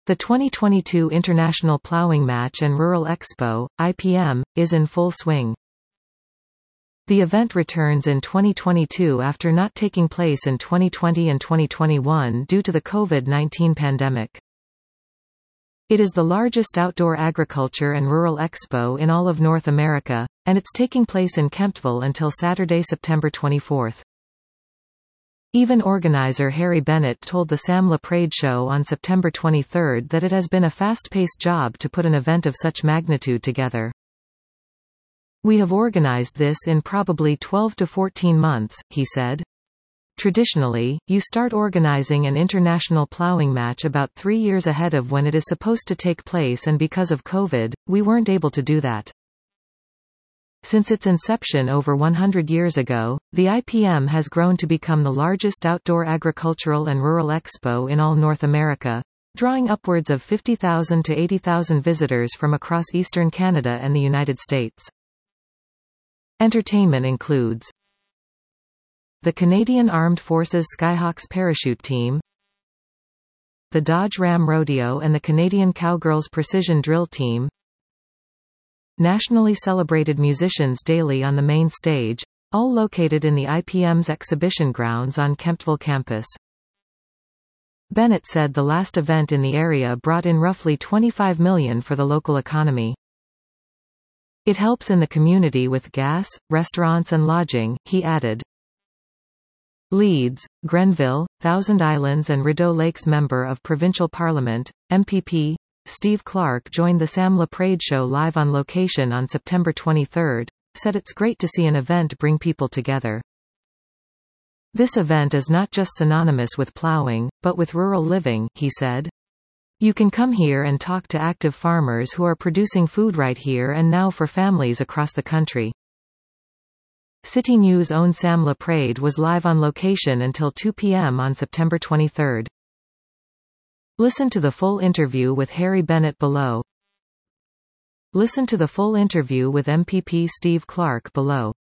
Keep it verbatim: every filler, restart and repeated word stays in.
The twenty twenty-two International Plowing Match and Rural Expo, I P M, is in full swing. The event returns in twenty twenty-two after not taking place in twenty twenty and twenty twenty-one due to the COVID nineteen pandemic. It is the largest outdoor agriculture and rural expo in all of North America, and it's taking place in Kemptville until Saturday, September twenty-fourth. Event organizer Harry Bennett told the Sam LaPrade Show on September twenty-third that it has been a fast-paced job to put an event of such magnitude together. "We have organized this in probably twelve to fourteen months," he said. Traditionally, you start organizing an international plowing match about three years ahead of when it is supposed to take place, and because of COVID, we weren't able to do that. Since its inception over one hundred years ago, the I P M has grown to become the largest outdoor agricultural and rural expo in all North America, drawing upwards of fifty thousand to eighty thousand visitors from across eastern Canada and the United States. Entertainment includes the Canadian Armed Forces Skyhawks Parachute Team, the Dodge Ram Rodeo and the Canadian Cowgirls Precision Drill Team, nationally celebrated musicians daily on the main stage, all located in the I P M's exhibition grounds on Kemptville campus. Bennett said the last event in the area brought in roughly twenty-five million dollars for the local economy. It helps in the community with gas, restaurants and lodging, he added. Leeds, Grenville, Thousand Islands and Rideau Lakes Member of Provincial Parliament, M P P, Steve Clark joined the Sam LaPrade Show live on location on September twenty-third, said it's great to see an event bring people together. This event is not just synonymous with plowing, but with rural living, he said. You can come here and talk to active farmers who are producing food right here and now for families across the country. City News' own Sam LaPrade was live on location until two p m on September twenty-third. Listen to the full interview with Harry Bennett below. Listen to the full interview with M P P Steve Clark below.